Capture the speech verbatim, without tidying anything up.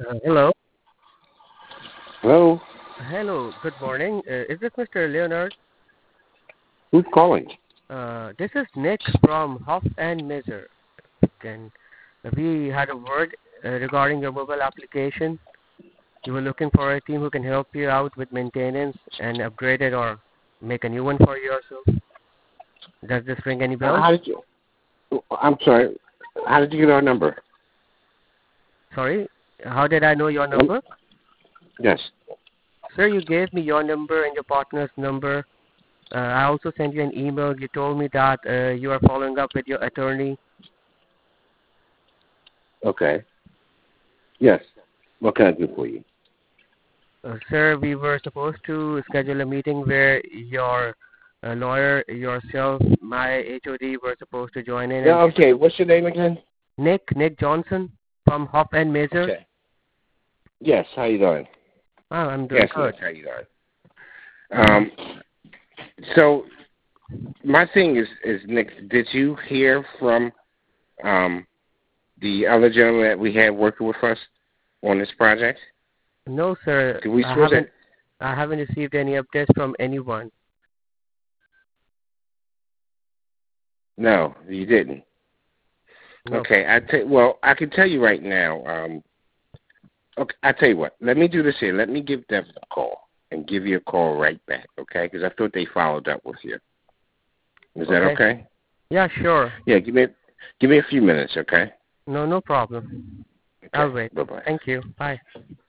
Uh, hello. Hello? Hello. Good morning. Uh, is this Mister Leonard? Who's calling? Uh, this is Nick from Huff and Measure. And we had a word uh, regarding your mobile application. You were looking for a team who can help you out with maintenance and upgrade it or make a new one for you or so. Does this ring any Uh, bells? how did you? I'm sorry. How did you get our number? Sorry? How did I know your number? Yes. Sir, you gave me your number and your partner's number. Uh, I also sent you an email. You told me that uh, you are following up with your attorney. Okay. Yes. What can I do for you? Uh, sir, we were supposed to schedule a meeting where your uh, lawyer, yourself, my H O D were supposed to join in. Yeah. And Okay. What's your name again? Nick, Nick Johnson from Hop and Measure. Okay. Yes. How you doing? Oh, I'm doing Yes. good. Nick, how you doing? Um. So my thing is, is Nick. Did you hear from um the other gentleman that we had working with us on this project? No, sir. Did we I switch haven't. it? I haven't received any updates from anyone. No, you didn't. No. Okay. I t- well, I can tell you right now. Um. Okay, I tell you what. Let me do this here. Let me give Devin a call and give you a call right back, okay? Because I thought they followed up with you. Is that Okay. okay? Yeah, sure. Yeah, give me give me a few minutes, okay? No, no problem. Okay. I'll wait. Bye bye. Thank you. Bye.